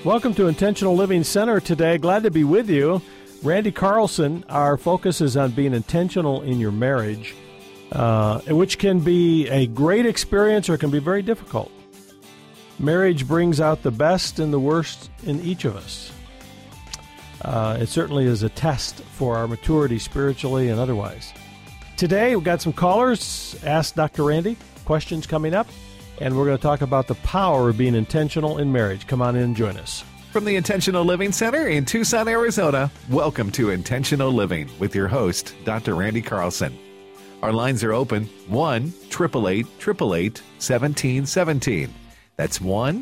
Welcome to Intentional Living Center today. Glad to be with you. Randy Carlson, our focus is on being intentional in your marriage, which can be a great experience or it can be very difficult. Marriage brings out the best and the worst in each of us. It certainly is a test for our maturity spiritually and otherwise. Today, we've got some callers. Ask Dr. Randy. Questions coming up. And we're going to talk about the power of being intentional in marriage. Come on in and join us. From the Intentional Living Center in Tucson, Arizona, welcome to Intentional Living with your host, Dr. Randy Carlson. Our lines are open, 1-888-888-1717. That's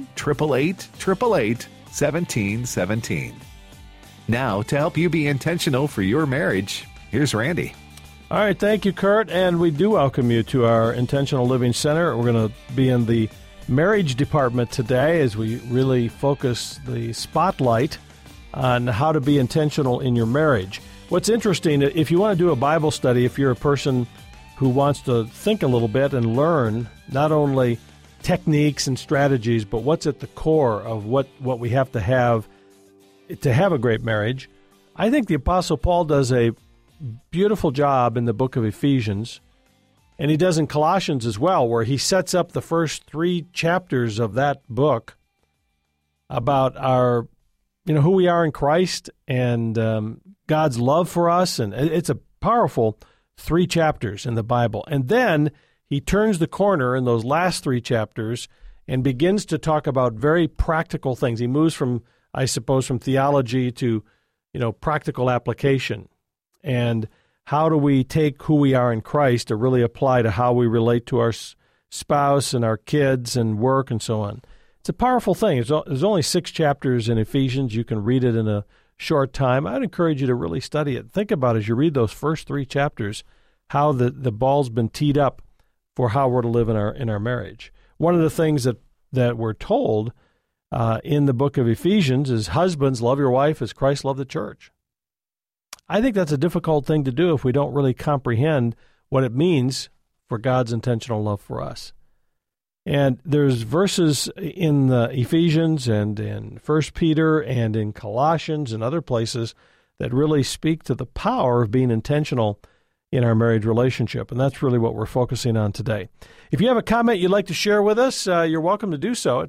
1-888-888-1717. Now, to help you be intentional for your marriage, here's Randy. All right, thank you, Kurt, and we do welcome you to our Intentional Living Center. We're going to be in the marriage department today as we really focus the spotlight on how to be intentional in your marriage. What's interesting, if you want to do a Bible study, if you're a person who wants to think a little bit and learn not only techniques and strategies, but what's at the core of what we have to have a great marriage, I think the Apostle Paul does a beautiful job in the book of Ephesians, and he does in Colossians as well, where he sets up the first 3 chapters of that book about our, who we are in Christ and God's love for us, and it's a powerful 3 chapters in the Bible. And then he turns the corner in those last 3 chapters and begins to talk about very practical things. He moves from theology to, practical application. And how do we take who we are in Christ to really apply to how we relate to our spouse and our kids and work and so on? It's a powerful thing. There's only 6 chapters in Ephesians. You can read it in a short time. I'd encourage you to really study it. Think about as you read those first 3 chapters how the ball's been teed up for how we're to live in our marriage. One of the things that we're told in the book of Ephesians is, husbands, love your wife as Christ loved the church. I think that's a difficult thing to do if we don't really comprehend what it means for God's intentional love for us. And there's verses in the Ephesians and in 1 Peter and in Colossians and other places that really speak to the power of being intentional in our marriage relationship. And that's really what we're focusing on today. If you have a comment you'd like to share with us, you're welcome to do so at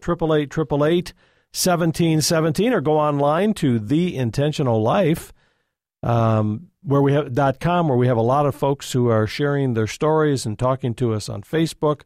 888-888-1717 or go online to The Intentional Life. Where we have .com, where we have a lot of folks who are sharing their stories and talking to us on Facebook.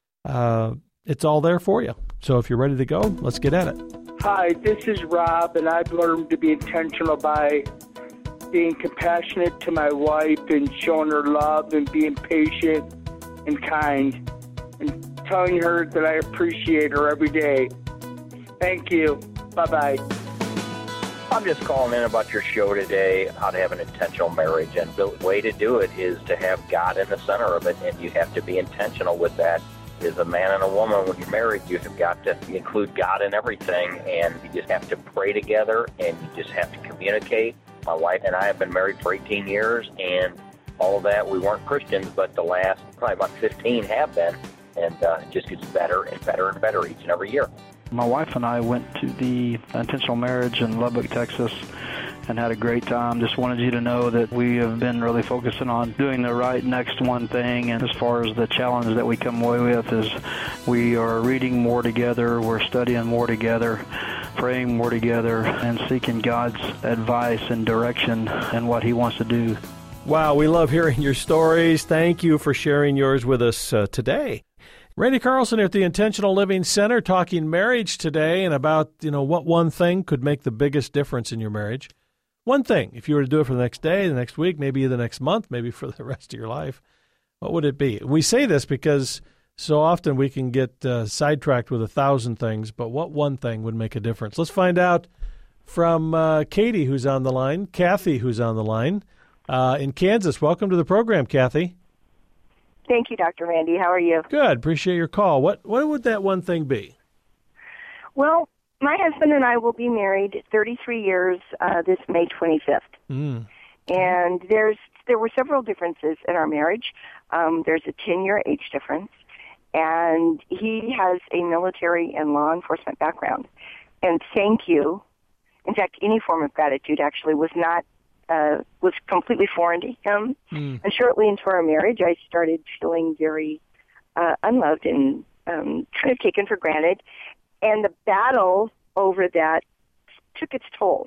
It's all there for you. So if you're ready to go, let's get at it. Hi, this is Rob, and I've learned to be intentional by being compassionate to my wife and showing her love and being patient and kind and telling her that I appreciate her every day. Thank you. Bye-bye. I'm just calling in about your show today, how to have an intentional marriage. And the way to do it is to have God in the center of it, and you have to be intentional with that. As a man and a woman, when you're married, you have got to include God in everything, and you just have to pray together, and you just have to communicate. My wife and I have been married for 18 years, and all of that, we weren't Christians, but the last probably about 15 have been, and it just gets better and better and better each and every year. My wife and I went to the Intentional Marriage in Lubbock, Texas, and had a great time. Just wanted you to know that we have been really focusing on doing the right next one thing. And as far as the challenge that we come away with is we are reading more together, we're studying more together, praying more together, and seeking God's advice and direction and what He wants to do. Wow, we love hearing your stories. Thank you for sharing yours with us today. Randy Carlson at the Intentional Living Center talking marriage today and about, what one thing could make the biggest difference in your marriage. One thing, if you were to do it for the next day, the next week, maybe the next month, maybe for the rest of your life, what would it be? We say this because so often we can get sidetracked with 1,000 things, but what one thing would make a difference? Let's find out from Katie, who's on the line, Kathy, who's on the line in Kansas. Welcome to the program, Kathy. Thank you, Dr. Randy. How are you? Good. Appreciate your call. What would that one thing be? Well, my husband and I will be married 33 years this May 25th. And there were several differences in our marriage. There's a 10-year age difference, and he has a military and law enforcement background. and thank you. In fact, any form of gratitude actually was completely foreign to him. And shortly into our marriage, I started feeling very unloved and kind of taken for granted. And the battle over that took its toll.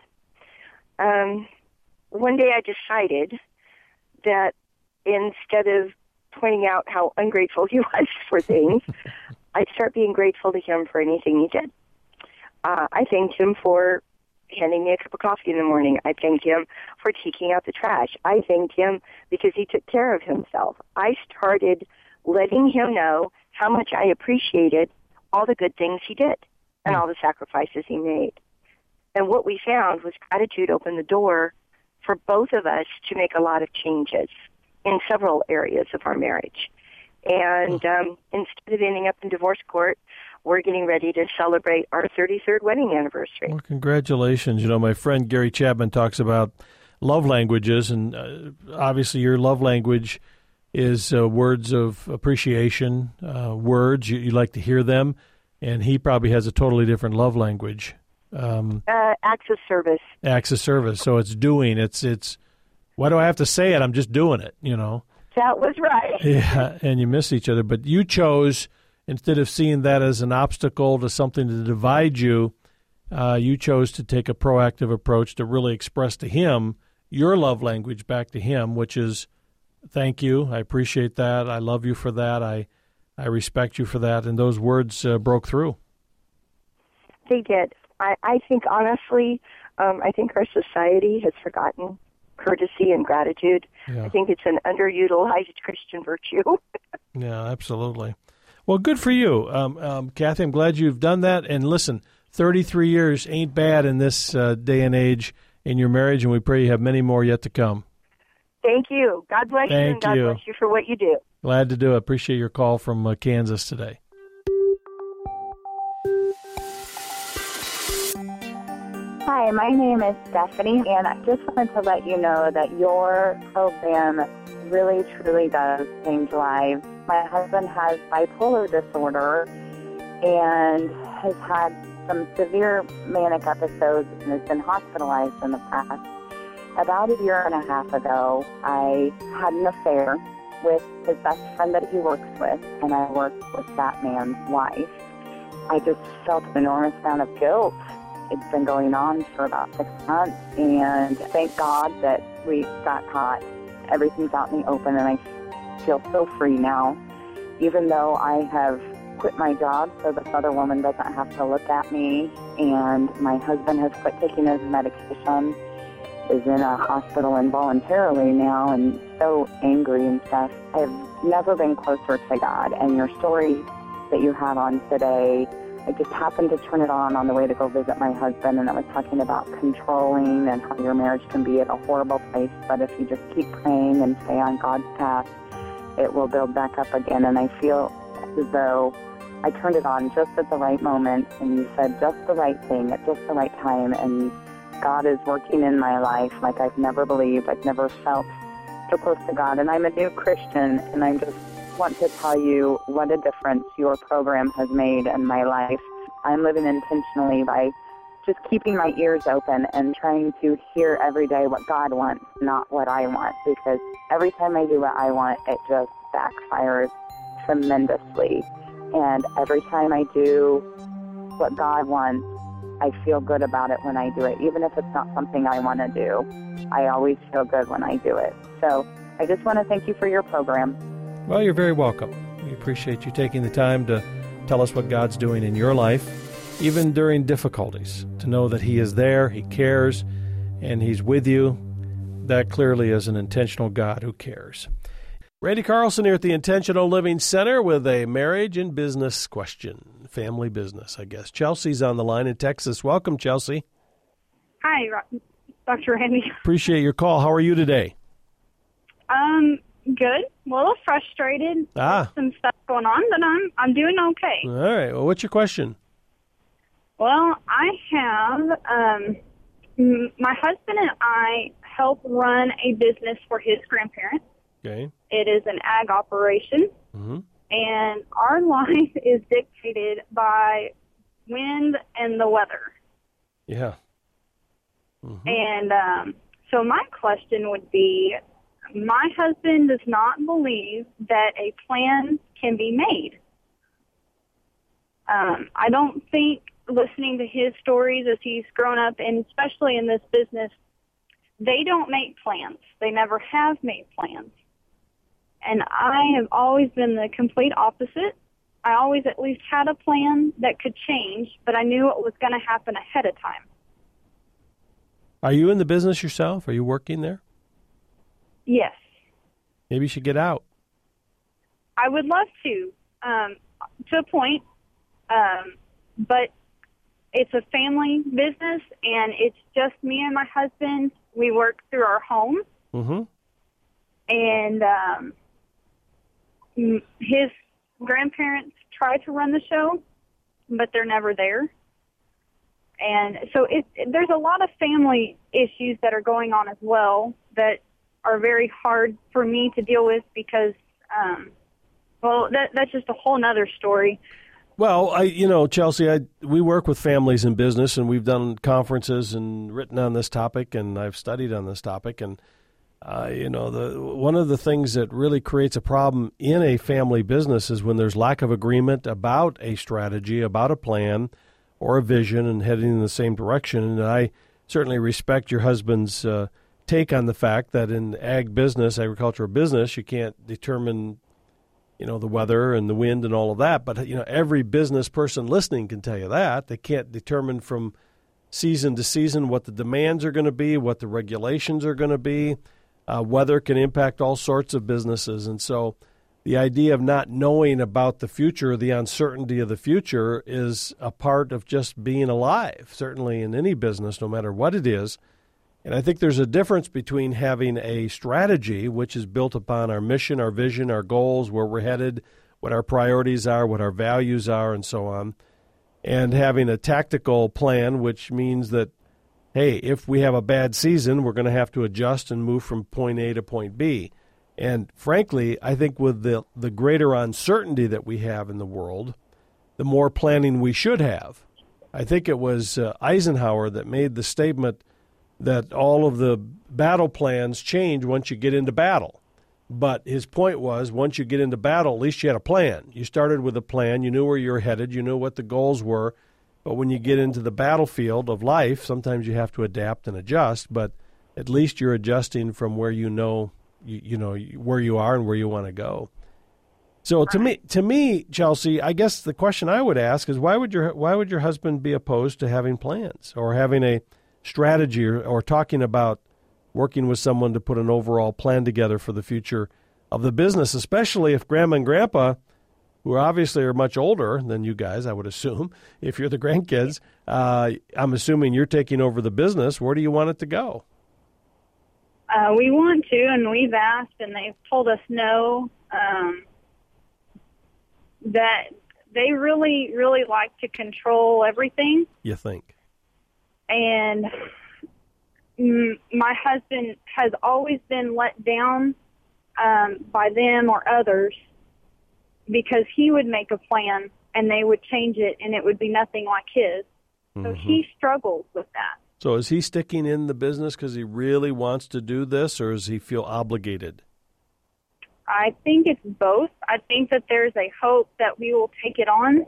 One day I decided that instead of pointing out how ungrateful he was for things, I'd start being grateful to him for anything he did. I thanked him for handing me a cup of coffee in the morning. I thanked him for taking out the trash. I thanked him because he took care of himself. I started letting him know how much I appreciated all the good things he did and all the sacrifices he made. And what we found was gratitude opened the door for both of us to make a lot of changes in several areas of our marriage. And instead of ending up in divorce court, we're getting ready to celebrate our 33rd wedding anniversary. Well, congratulations. You know, my friend Gary Chapman talks about love languages, and obviously your love language is words of appreciation, words. You like to hear them, and he probably has a totally different love language. Acts of service. Acts of service. So it's doing. It's. Why do I have to say it? I'm just doing it, you know. That was right. Yeah, and you miss each other. But you chose, instead of seeing that as an obstacle to something to divide you, you chose to take a proactive approach to really express to him your love language back to him, which is, thank you, I appreciate that, I love you for that, I respect you for that, and those words broke through. They did. I think, honestly, I think our society has forgotten courtesy and gratitude. Yeah. I think it's an underutilized Christian virtue. Yeah, absolutely. Well, good for you. Kathy, I'm glad you've done that. And listen, 33 years ain't bad in this day and age in your marriage, and we pray you have many more yet to come. Thank you. God bless you, and God bless you for what you do. Glad to do it. Appreciate your call from Kansas today. Hi, my name is Stephanie, and I just wanted to let you know that your program really, truly does change lives. My husband has bipolar disorder and has had some severe manic episodes and has been hospitalized in the past. About a year and a half ago, I had an affair with his best friend that he works with, and I worked with that man's wife. I just felt an enormous amount of guilt. It's been going on for about 6 months, and thank God that we got caught. Everything's out in the open, and I feel so free now, even though I have quit my job so this other woman doesn't have to look at me, and my husband has quit taking his medication, is in a hospital involuntarily now, and so angry and stuff. I've never been closer to God, and your story that you had on today, I just happened to turn it on the way to go visit my husband, and it was talking about controlling and how your marriage can be at a horrible place, but if you just keep praying and stay on God's path, it will build back up again. And I feel as though I turned it on just at the right moment, and you said just the right thing at just the right time, and God is working in my life like I've never believed. I've never felt so close to God, and I'm a new Christian, and I just want to tell you what a difference your program has made in my life. I'm living intentionally by just keeping my ears open and trying to hear every day what God wants, not what I want, because every time I do what I want, it just backfires tremendously. And every time I do what God wants, I feel good about it when I do it. Even if it's not something I want to do, I always feel good when I do it. So I just want to thank you for your program. Well, you're very welcome. We appreciate you taking the time to tell us what God's doing in your life, even during difficulties, to know that He is there, He cares, and He's with you. That clearly is an intentional God who cares. Randy Carlson here at the Intentional Living Center with a marriage and business question. Family business, I guess. Chelsea's on the line in Texas. Welcome, Chelsea. Hi, Dr. Randy. Appreciate your call. How are you today? Good. A little frustrated. With some stuff going on, but I'm doing okay. All right. Well, what's your question? Well, I have my husband and I help run a business for his grandparents. Okay. It is an ag operation, and our life is dictated by wind and the weather. Yeah. Mm-hmm. And so my question would be, my husband does not believe that a plan can be made. I don't think, listening to his stories as he's grown up, and especially in this business, they don't make plans. They never have made plans. And I have always been the complete opposite. I always at least had a plan that could change, but I knew it was going to happen ahead of time. Are you in the business yourself? Are you working there? Yes. Maybe you should get out. I would love to a point, but it's a family business, and it's just me and my husband. We work through our home, and his grandparents try to run the show, but they're never there. And so there's a lot of family issues that are going on as well that are very hard for me to deal with because, that's just a whole nother story. Well, Chelsea, we work with families in business, and we've done conferences and written on this topic, and I've studied on this topic. And, one of the things that really creates a problem in a family business is when there's lack of agreement about a strategy, about a plan or a vision and heading in the same direction. And I certainly respect your husband's take on the fact that in agricultural business, you can't determine the weather and the wind and all of that. But, every business person listening can tell you that. They can't determine from season to season what the demands are going to be, what the regulations are going to be. Weather can impact all sorts of businesses. And so the idea of not knowing about the future, the uncertainty of the future, is a part of just being alive, certainly in any business, no matter what it is. And I think there's a difference between having a strategy, which is built upon our mission, our vision, our goals, where we're headed, what our priorities are, what our values are, and so on, and having a tactical plan, which means that, hey, if we have a bad season, we're going to have to adjust and move from point A to point B. And frankly, I think with the greater uncertainty that we have in the world, the more planning we should have. I think it was Eisenhower that made the statement that all of the battle plans change once you get into battle. But his point was, once you get into battle, at least you had a plan. You started with a plan. You knew where you were headed. You knew what the goals were. But when you get into the battlefield of life, sometimes you have to adapt and adjust. But at least you're adjusting from where you know where you are and where you want to go. So to me, Chelsea, I guess the question I would ask is, why would your husband be opposed to having plans or having a strategy or talking about working with someone to put an overall plan together for the future of the business, especially if Grandma and Grandpa, who obviously are much older than you guys, I would assume, if you're the grandkids, I'm assuming you're taking over the business. Where do you want it to go? We want to, and we've asked, and they've told us no, that they really, really like to control everything. You think? And my husband has always been let down by them or others because he would make a plan and they would change it and it would be nothing like his. So he struggles with that. So is he sticking in the business because he really wants to do this, or does he feel obligated? I think it's both. I think that there's a hope that we will take it on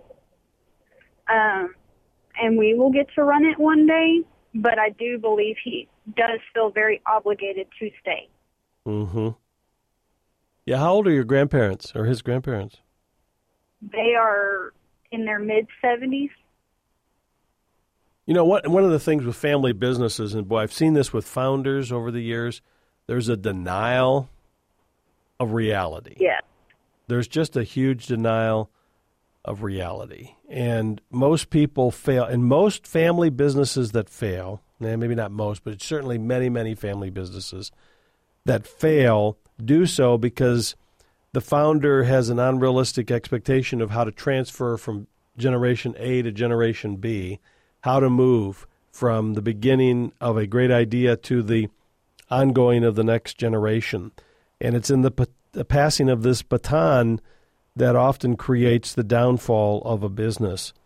and we will get to run it one day, but I do believe he does feel very obligated to stay. Mm-hmm. Yeah, how old are your grandparents or his grandparents? They are in their mid-70s. You know, one of the things with family businesses, and boy, I've seen this with founders over the years, there's a denial of reality. Yeah. There's just a huge denial of reality. And most people fail. And most family businesses that fail, maybe not most, but certainly many, many family businesses that fail do so because the founder has an unrealistic expectation of how to transfer from generation A to generation B, how to move from the beginning of a great idea to the ongoing of the next generation. And it's in the passing of this baton that often creates the downfall of a business.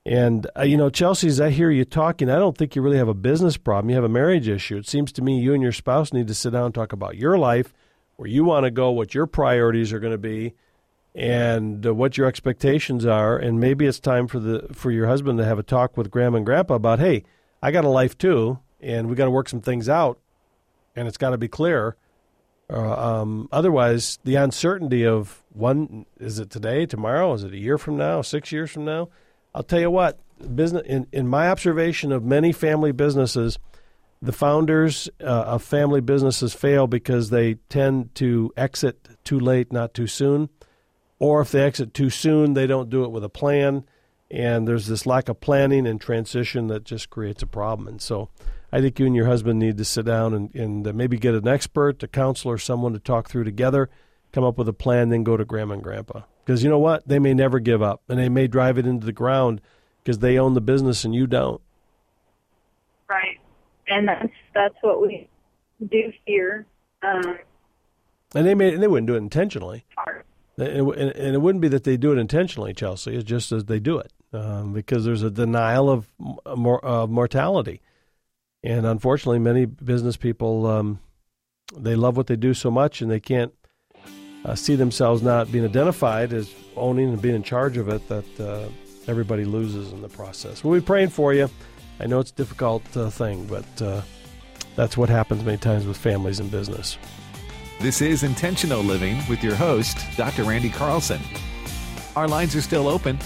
And, Chelsea, as I hear you talking, I don't think you really have a business problem. You have a marriage issue. It seems to me you and your spouse need to sit down and talk about your life, where you want to go, what your priorities are going to be, and what your expectations are. And maybe it's time for your husband to have a talk with Grandma and Grandpa about, hey, I got a life too, and we got to work some things out, and it's got to be clear. Otherwise, the uncertainty of is it today, tomorrow, is it a year from now, 6 years from now? I'll tell you what, business in my observation of many family businesses, the founders of family businesses fail because they tend to exit too late, not too soon. Or if they exit too soon, they don't do it with a plan. And there's this lack of planning and transition that just creates a problem. And so I think you and your husband need to sit down and maybe get an expert, a counselor, someone to talk through together, come up with a plan, then go to Grandma and Grandpa. Because you know what? They may never give up, and they may drive it into the ground because they own the business and you don't. Right. And that's what we do here. And they wouldn't do it intentionally. And it wouldn't be that they do it intentionally, Chelsea. It's just as they do it because there's a denial of mortality. And unfortunately, many business people, they love what they do so much and they can't see themselves not being identified as owning and being in charge of it, that everybody loses in the process. We'll be praying for you. I know it's a difficult thing, but that's what happens many times with families and business. This is Intentional Living with your host, Dr. Randy Carlson. Our lines are still open,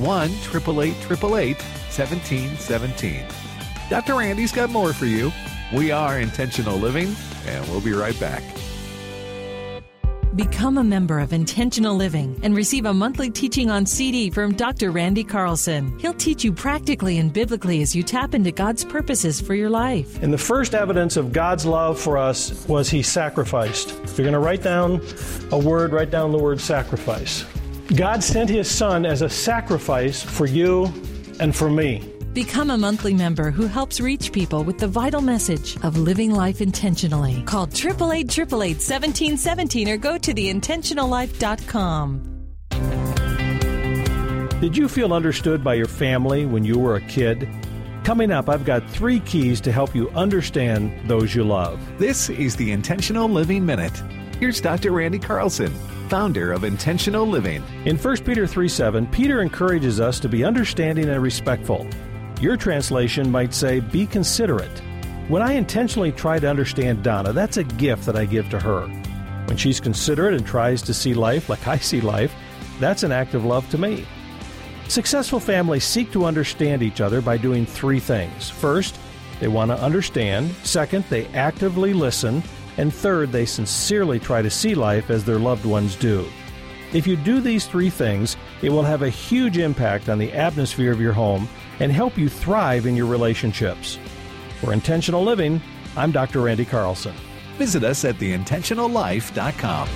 1-888-888-1717. Dr. Randy's got more for you. We are Intentional Living, and we'll be right back. Become a member of Intentional Living and receive a monthly teaching on CD from Dr. Randy Carlson. He'll teach you practically and biblically as you tap into God's purposes for your life. And the first evidence of God's love for us was He sacrificed. If you're going to write down a word, write down the word sacrifice. God sent His Son as a sacrifice for you and for me. Become a monthly member who helps reach people with the vital message of living life intentionally. Call 888-888-1717 or go to theintentionallife.com. Did you feel understood by your family when you were a kid? Coming up, I've got 3 keys to help you understand those you love. This is the Intentional Living Minute. Here's Dr. Randy Carlson, founder of Intentional Living. In 1 Peter 3:7, Peter encourages us to be understanding and respectful. Your translation might say, be considerate. When I intentionally try to understand Donna, that's a gift that I give to her. When she's considerate and tries to see life like I see life, that's an act of love to me. Successful families seek to understand each other by doing 3 things. First, they want to understand. Second, they actively listen. And third, they sincerely try to see life as their loved ones do. If you do these 3 things, it will have a huge impact on the atmosphere of your home and help you thrive in your relationships. For Intentional Living, I'm Dr. Randy Carlson. Visit us at theintentionallife.com.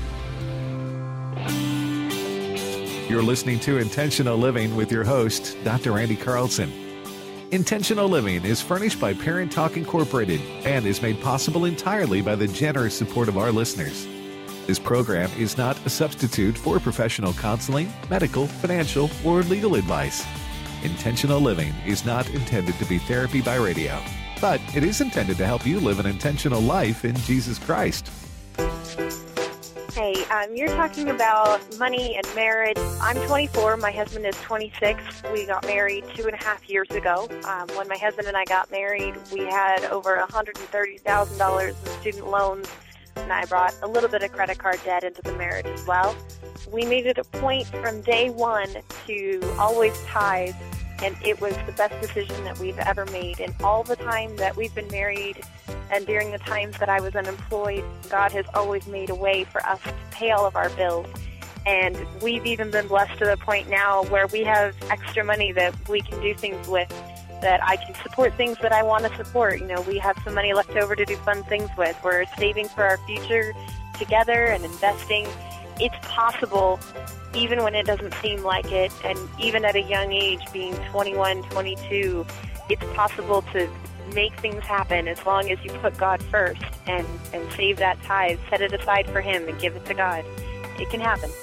You're listening to Intentional Living with your host, Dr. Randy Carlson. Intentional Living is furnished by Parent Talk Incorporated and is made possible entirely by the generous support of our listeners. This program is not a substitute for professional counseling, medical, financial, or legal advice. Intentional Living is not intended to be therapy by radio, but it is intended to help you live an intentional life in Jesus Christ. Hey, you're talking about money and marriage. I'm 24. My husband is 26. We got married 2.5 years ago. When my husband and I got married, we had over $130,000 in student loans, and I brought a little bit of credit card debt into the marriage as well. We made it a point from day one to always tithe, and it was the best decision that we've ever made. And all the time that we've been married and during the times that I was unemployed, God has always made a way for us to pay all of our bills. And we've even been blessed to the point now where we have extra money that we can do things with, that I can support things that I want to support. You know, we have some money left over to do fun things with. We're saving for our future together and investing. It's possible, even when it doesn't seem like it, and even at a young age, being 21, 22, it's possible to make things happen as long as you put God first and save that tithe, set it aside for Him and give it to God. It can happen.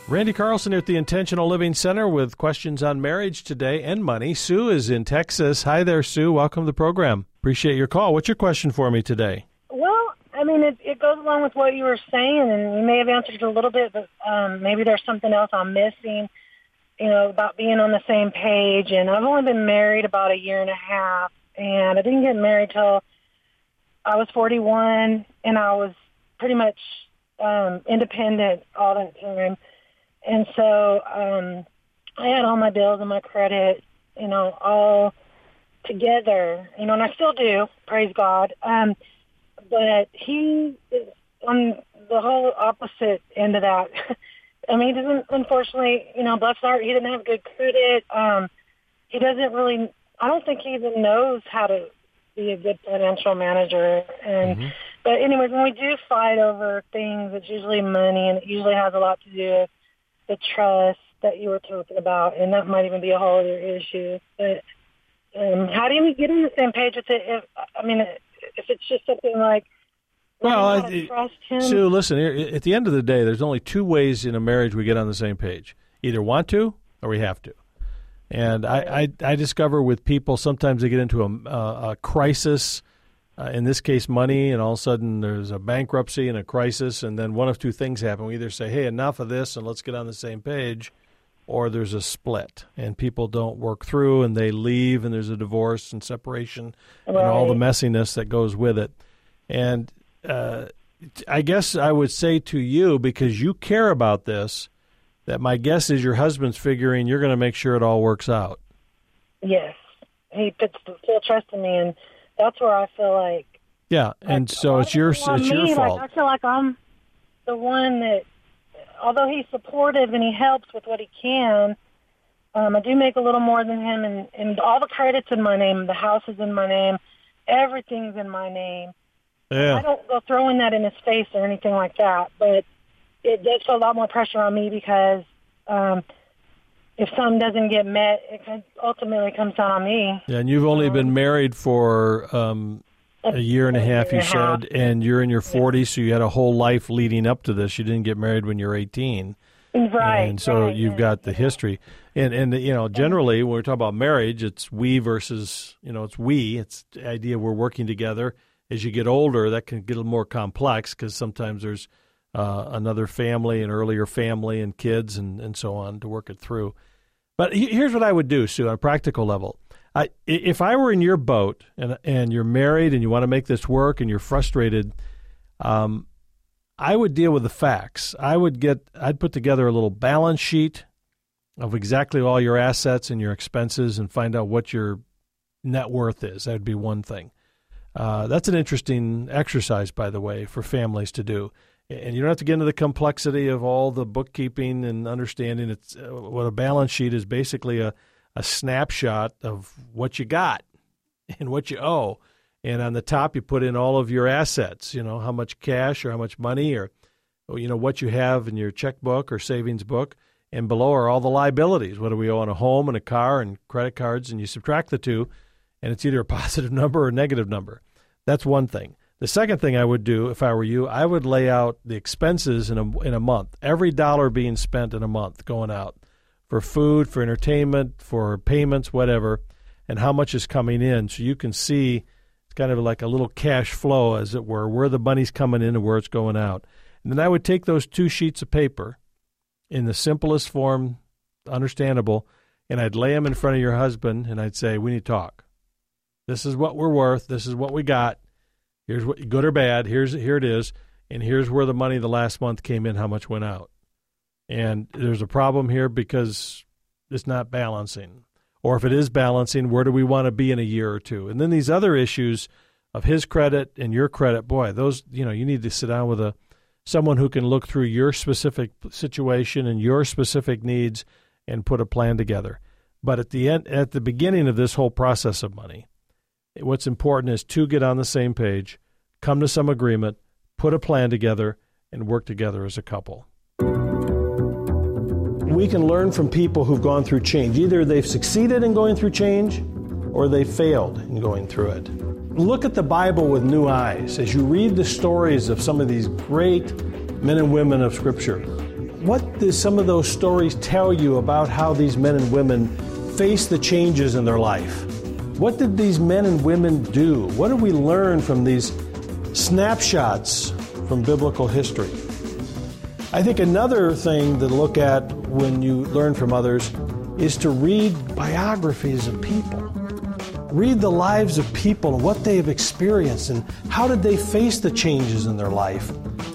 Randy Carlson here at the Intentional Living Center with questions on marriage today and money. Sue is in Texas. Hi there, Sue. Welcome to the program. Appreciate your call. What's your question for me today? Well, I mean, it goes along with what you were saying, and you may have answered it a little bit, but maybe there's something else I'm missing, about being on the same page. And I've only been married about a year and a half, and I didn't get married till I was 41, and I was pretty much independent all that time. And so I had all my bills and my credit, all together, and I still do, praise God. But he is on the whole opposite end of that. I mean, he doesn't, unfortunately, bless his heart, he didn't have good credit. He doesn't really, I don't think he even knows how to be a good financial manager. And But anyways, when we do fight over things, it's usually money, and it usually has a lot to do with the trust that you were talking about, and that might even be a whole other issue. But how do we get on the same page with it? If it's just something like, trust him. Sue, listen, at the end of the day, there's only two ways in a marriage we get on the same page. Either want to or we have to. And I discover with people, sometimes they get into a crisis, in this case money, and all of a sudden there's a bankruptcy and a crisis, and then one of two things happen. We either say, hey, enough of this and let's get on the same page, or there's a split, and people don't work through, and they leave, and there's a divorce and separation and all the messiness that goes with it. And I guess I would say to you, because you care about this, that my guess is your husband's figuring you're going to make sure it all works out. Yes. He puts the full trust in me, and that's where I feel like... Yeah, and so it's your fault. I feel like I'm the one that, although he's supportive and he helps with what he can, I do make a little more than him, and all the credit's in my name, the house is in my name, everything's in my name. Yeah. I don't go throwing that in his face or anything like that, but it does put a lot more pressure on me because if something doesn't get met, it ultimately comes down on me. Yeah, and you've only been married for a year and a half, you said, and you're in your 40s, so you had a whole life leading up to this. You didn't get married when you're 18. Right. And so you've got the history. And generally, when we're talking about marriage, it's we versus, it's we. It's the idea we're working together. As you get older, that can get a little more complex because sometimes there's another family, an earlier family, and kids, and so on to work it through. But here's what I would do, Sue, on a practical level. If I were in your boat and you're married and you want to make this work and you're frustrated, I would deal with the facts. I'd put together a little balance sheet of exactly all your assets and your expenses and find out what your net worth is. That would be one thing. That's an interesting exercise, by the way, for families to do. And you don't have to get into the complexity of all the bookkeeping and understanding. It's what a balance sheet is basically a snapshot of what you got and what you owe. And on the top, you put in all of your assets, how much cash or how much money or what you have in your checkbook or savings book. And below are all the liabilities. What do we owe on a home and a car and credit cards? And you subtract the two, and it's either a positive number or a negative number. That's one thing. The second thing I would do, if I were you, I would lay out the expenses in a month. Every dollar being spent in a month going out for food, for entertainment, for payments, whatever, and how much is coming in. So you can see it's kind of like a little cash flow, as it were, where the money's coming in and where it's going out. And then I would take those two sheets of paper in the simplest form, understandable, and I'd lay them in front of your husband, and I'd say, we need to talk. This is what we're worth. This is what we got. Here's what, good or bad, here it is, and here's where the money the last month came in, how much went out. And there's a problem here because it's not balancing. Or if it is balancing, where do we want to be in a year or two? And then these other issues of his credit and your credit, boy, those, you need to sit down with someone who can look through your specific situation and your specific needs and put a plan together. But at the beginning of this whole process of money, what's important is to get on the same page, come to some agreement, put a plan together, and work together as a couple. We can learn from people who've gone through change. Either they've succeeded in going through change or they failed in going through it. Look at the Bible with new eyes as you read the stories of some of these great men and women of Scripture. what do some of those stories tell you about how these men and women face the changes in their life? What did these men and women do? What did we learn from these snapshots from biblical history? I think another thing to look at when you learn from others is to read biographies of people. Read the lives of people and what they have experienced and how did they face the changes in their life.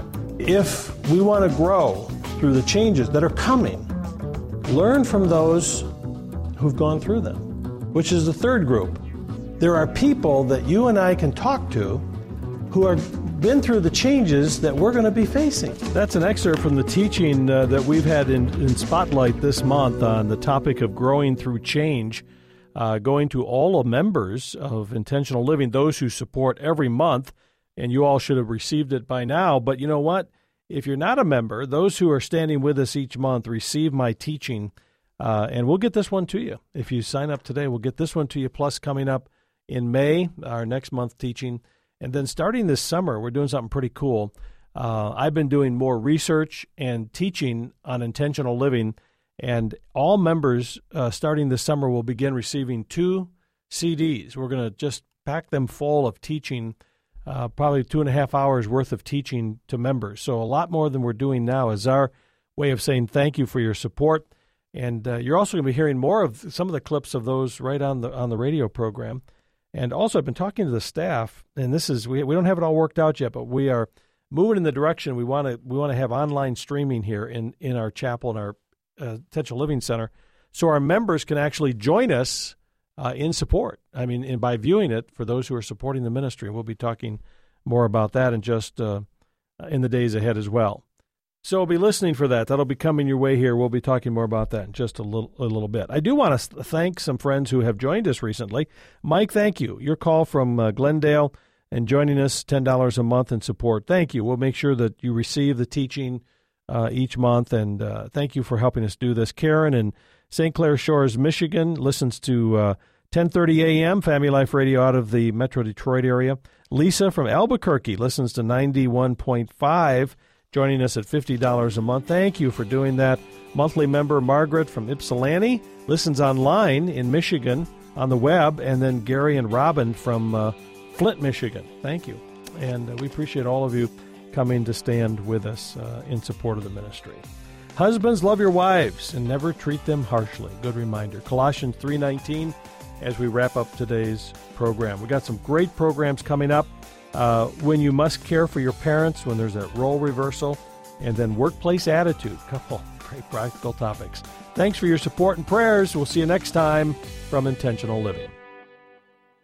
If we want to grow through the changes that are coming, learn from those who've gone through them, which is the third group. There are people that you and I can talk to who have been through the changes that we're going to be facing. That's an excerpt from the teaching that we've had in Spotlight this month on the topic of growing through change. Going to all the members of Intentional Living, those who support every month, and you all should have received it by now. But you know what? If you're not a member, those who are standing with us each month receive my teaching, and we'll get this one to you. If you sign up today, we'll get this one to you, plus coming up in May, our next month teaching. And then starting this summer, we're doing something pretty cool. I've been doing more research and teaching on intentional living. And all members starting this summer will begin receiving 2 CDs. We're going to just pack them full of teaching, probably 2.5 hours worth of teaching to members. So a lot more than we're doing now is our way of saying thank you for your support. And you're also going to be hearing more of some of the clips of those right on the radio program. And also I've been talking to the staff, and this is we don't have it all worked out yet, but we are moving in the direction we want to have online streaming here in our chapel and our Intentional Living Center, so our members can actually join us in support. I mean, and by viewing it for those who are supporting the ministry. We'll be talking more about that in just in the days ahead as well. So be listening for that. That'll be coming your way here. We'll be talking more about that in just a little bit. I do want to thank some friends who have joined us recently. Mike, thank you. Your call from Glendale and joining us, $10 a month in support. Thank you. We'll make sure that you receive the teaching each month, and thank you for helping us do this. Karen in St. Clair Shores, Michigan, listens to 10:30 a.m. Family Life Radio out of the Metro Detroit area. Lisa from Albuquerque listens to 91.5, joining us at $50 a month. Thank you for doing that. Monthly member Margaret from Ypsilanti listens online in Michigan on the web, and then Gary and Robin from Flint, Michigan. Thank you, and we appreciate all of you coming to stand with us in support of the ministry. Husbands, love your wives and never treat them harshly. Good reminder. Colossians 3:19 as we wrap up today's program. We got some great programs coming up. When you must care for your parents, when there's that role reversal, and then workplace attitude. Couple great practical topics. Thanks for your support and prayers. We'll see you next time from Intentional Living.